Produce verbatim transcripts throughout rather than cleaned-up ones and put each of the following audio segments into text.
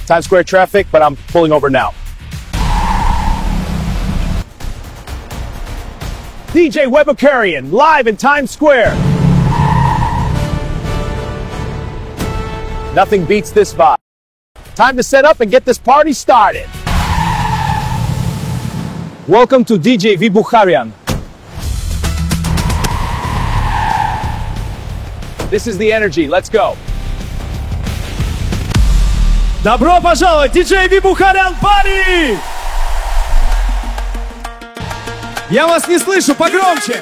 Times Square traffic, but I'm pulling over now. D J Webakarian, live in Times Square. Nothing beats this vibe. Time to set up and get this party started. Welcome to D J Webakarian. This is the energy. Let's go. Добро пожаловать, ди джей Webakarian Party! Я вас не слышу, погромче!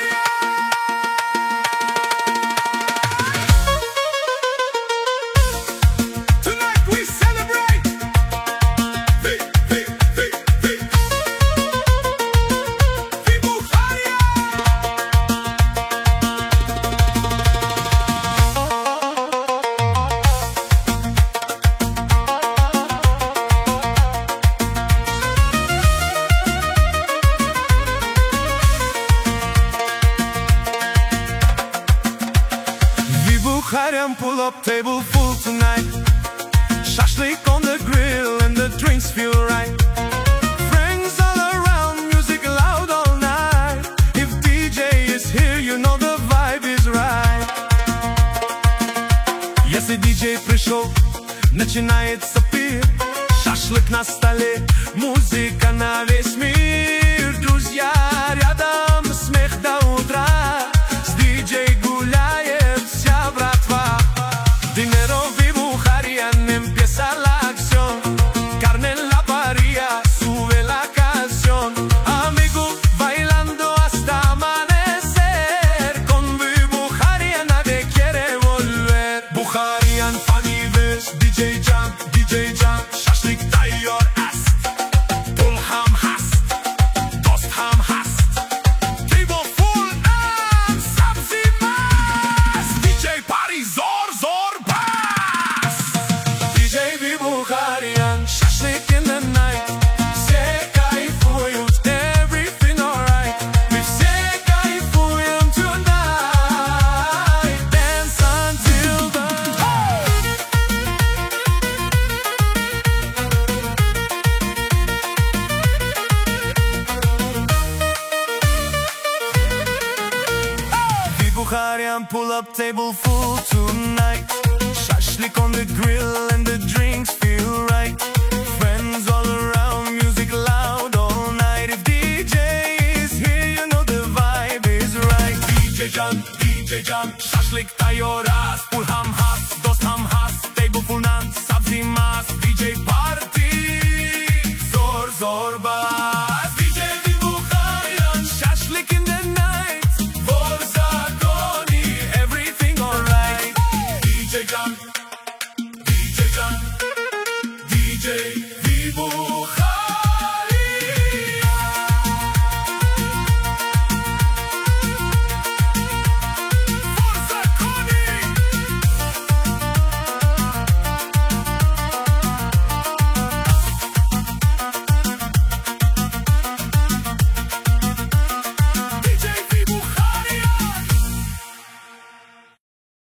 Webakarian, pull up, table full tonight. Shashlik on the grill and the drinks feel right. Friends all around, music loud all night. If ди джей is here, you know the vibe is right. Если ди джей пришел, начинается пир. Шашлык на столе, музыка на весь мир. Друзья рядом, смех до утра. С ди джей гуляет вся братва. Dinero Webakarian, empieza la acción. Carne en la parrilla, sube la canción. Amigo bailando hasta amanecer. Con Webakarian nadie quiere volver. Bukarian, funny verse, ди джей Jam, ди джей Jam. Shashlik tayyor ast. Pul ham hast, dost ham hast. Table full and sabzi mast. ди джей party zor zor bas. ди джей Webakarian, shashlik in the night. Все кайфуют, everything alright. Мы все кайфуем tonight. Dance until the Webakarian, pull up, table full.